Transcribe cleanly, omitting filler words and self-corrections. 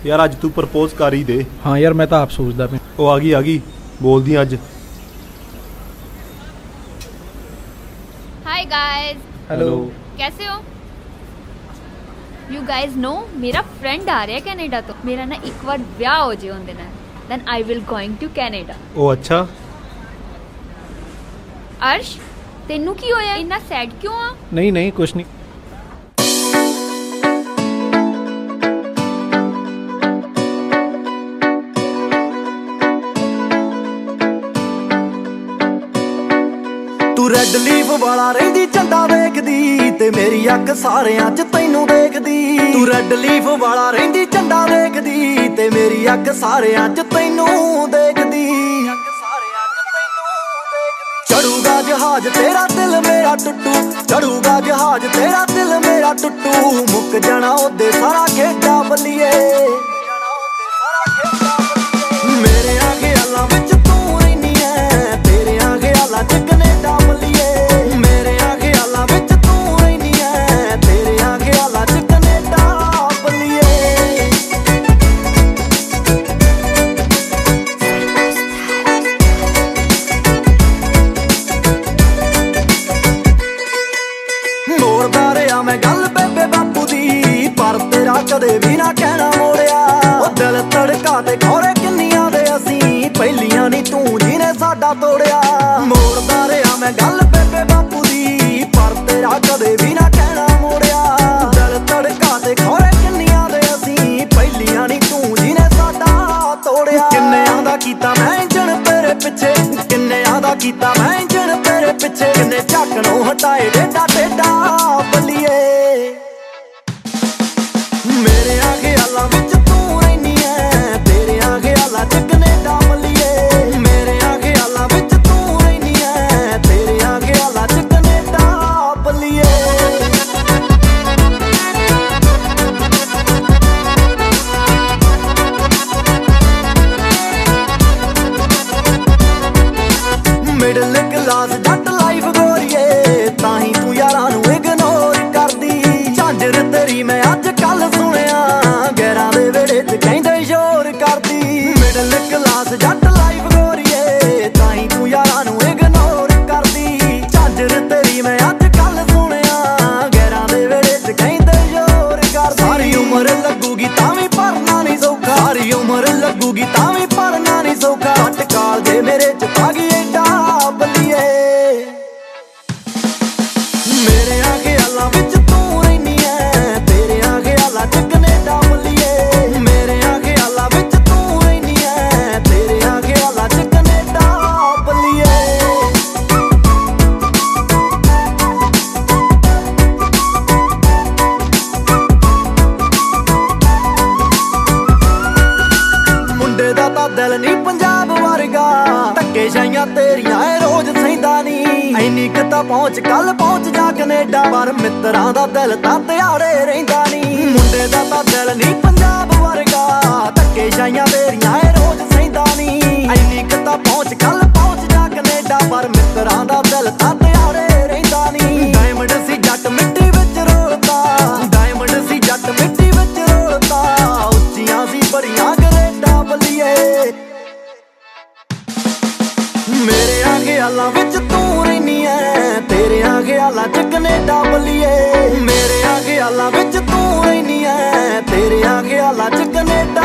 यार अज तू प्रपोज कर ही दे। हाँ यार मैं तो आप सोचता पे। वो आ गई बोल दी अज। Hi guys. हेलो। कैसे हो? यू गाइस नो मेरा फ्रेंड आ रहा है कनाडा तो मेरा ना एक बार ब्याह हो जाए उनके नाल then I will going to Canada. ओ अच्छा। अर्श तेनू की होया इतना सैड क्यों आ? नहीं नहीं कुछ नहीं। तू रैड लीफ वाला रहिंदी झंडा देखदी ते मेरी अख सारियां च तैनू देखदी। तू रैड लीफ वाला रहिंदी झंडा देखदी ते मेरी अख सारियां च तैनू देखदी। चढ़ूगा जहाज तेरा दिल मेरा टुटू, चढ़ूगा जहाज तेरा दिल मेरा टुटू। मुक जाना ओदे सारा खेडा बल्लिए। मेरे ख्यालां विच तू रहिंदी ऐ, तेरे ख्यालां च कनेडा बल्लिए। मेरे ख्यालां विच तू रहिंदी ऐ, तेरे ख्यालां च कनेडा बल्लिए। मोड़दा रहा मैं गल बेबे बापू दी, पर तेरा कदे भी ना कहना मोड़िया। ओ दिल धड़का ते खौरे किन्नियां दे असीं, पहलियां नी तू जिने साडा तोड़िया। मोड़दा रहा मैं गल बेबे बापू दी, पर तेरा कदे भी ना कहना मोड़िया। दिल धड़का ते खौरे किन्नियां दे असीं, पहलियां नी तू जिने साडा तोड़िया। किन्नियां दा कीता मैं इंजन तेरे पिछे, किन्नियां दा कीता मैं इंजन तेरे पिछे। किन्ने झाकणों हटाए डेडा टेडा बल्लिए। मेरे ख्यालां विच तू रहिंदी ऐ, तेरे ख्यालां च कनेडा बल्लिए। मेरे ख्यालां विच तू रहिंदी ऐ, तेरे ख्यालां च कनेडा बल्लिए। मिडल क्लास जट लाइफ गोरीए, ताही तू यारां नू इग्नोर करदी। झांझर तेरी मैं अज कल सुनिया, गैरां दे वेड़े च कहंदे शोर करदी। मिडल क्लास जट लाइफ गोरीए, ताही तू यारां नू इग्नोर करदी। झांझर तेरी मैं अज कल सुनिया, गैरां दे वेड़े च कहंदे शोर करदी। सारी उम्र लगूगी तां वी भरना नहीं सौखा, सारी उम्र लगूगी तां वी भरना नहीं सौखा। घट काल दे मेरे च आ गई एडा बल्लिए। मेरे ख्यालां विच तू रहिंदी ऐ, तेरे ख्यालां च कनेडा बल्लिए। मेरे ख्यालां विच तू रहिंदी ऐ, तेरे ख्यालां च कनेडा बल्लिए। मुंडे दा तां दिल नी पंजाब वर्गा, धक्के शाइयां तेरियां ए रोज सहिंदा नी। ऐनी क तां पहुंच कल पहुंच जा कनेडा, पर मित्रां दा दिल तां दिहाड़े रहिंदा नी। मुंडे दा तां दिल नी पंजाब वर्गा, धक्के शाइयां तेरियां ए रोज सहिंदा नी। ऐनी क तां पहुंच कल पहुंच जा कनेडा, पर मित्रां दा दिल तां दिहाड़े रहिंदा नी। डायमंड सी जट मिट्टी विच रोलदा, डायमंड सी जट मिट्टी विच रोलदा। उच्चियां सी बड़ियां कनेडा बल्लिए। मेरे ख्यालां विच तू रहिंदी ऐ, तेरे ख्यालां च कनेडा बल्लिए। मेरे ख्यालां विच तू रहिंदी ऐ, तेरे ख्यालां च कनेडा